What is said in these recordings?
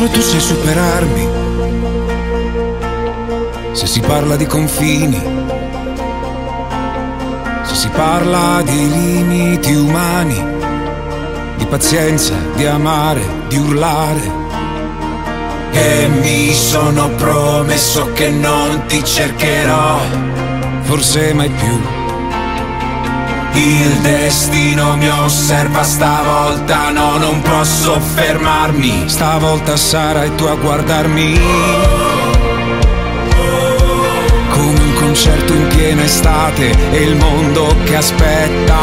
solo tu sai superarmi. Se si parla di confini, se si parla di limiti umani, di pazienza, di amare, di urlare. E mi sono promesso che non ti cercherò, forse mai più. Il destino mi osserva stavolta, no, non posso fermarmi. Stavolta sarai tu a guardarmi, come un concerto in piena estate e il mondo che aspetta,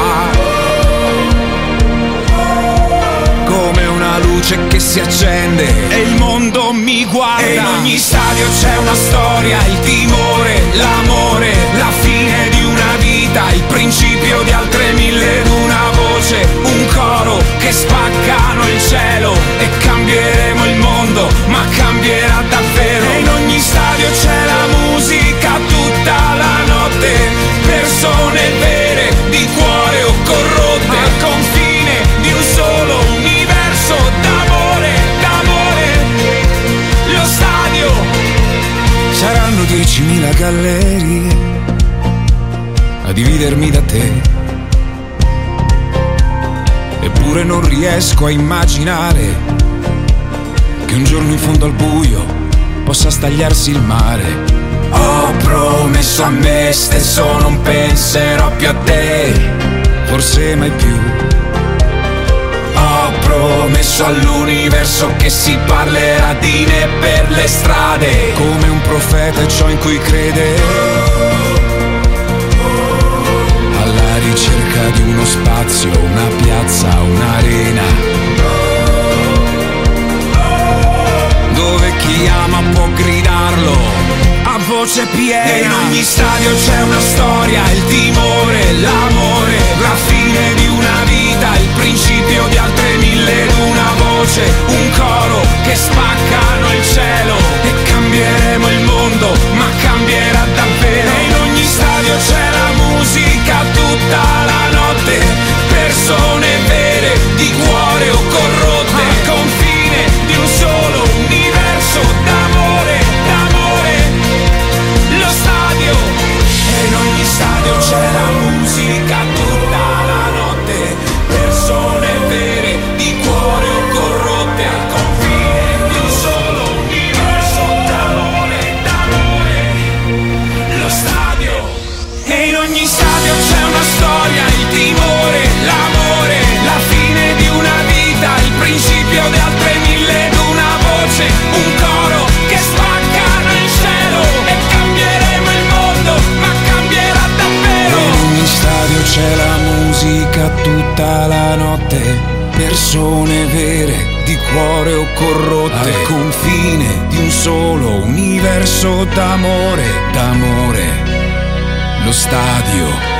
come una luce che si accende e il mondo mi guarda. E in ogni stadio c'è una storia, il timore, l'amore, la fine di una vita, il principio di altre mille ed una voce, un coro che spaccano il cielo e cambieremo il mondo, ma cambierà davvero. E in ogni stadio c'è la musica tutta la notte, persone vere di cuore o corrotte, al confine di un solo universo d'amore, d'amore. Lo stadio saranno 10.000 gallerie a dividermi da te, eppure non riesco a immaginare che un giorno in fondo al buio possa stagliarsi il mare. Ho promesso a me stesso non penserò più a te, forse mai più. Ho promesso all'universo che si parlerà di me per le strade, come un profeta è ciò in cui crede, alla ricerca di uno spazio, una piazza, un'arena, dove chi ama può gridarlo a voce piena. E in ogni stadio c'è una storia, il timore, l'amore, la fine di una vita, il principio di altre mille ed una voce, un coro che spaccano il cielo e cambieremo il mondo, ma cambierà davvero. E in ogni stadio c'è la musica tutta la notte, persone vere di cuore o corrotte, al confine di un solo universo d'amore, d'amore. Lo stadio, e in ogni stadio c'è la musica tutta la notte, persone vere di cuore o corrotte, al confine di un solo universo d'amore, d'amore. Lo stadio, e in ogni stadio c'è una storia, il timore, l'amore, la fine di una vita, il principio di altre mille ed una voce, un coro che spaccano il cielo e cambieremo il mondo, ma cambierà davvero. E in ogni stadio c'è la musica tutta la notte, persone vere di cuore o corrotte, al confine di un solo universo d'amore, d'amore. Lo stadio.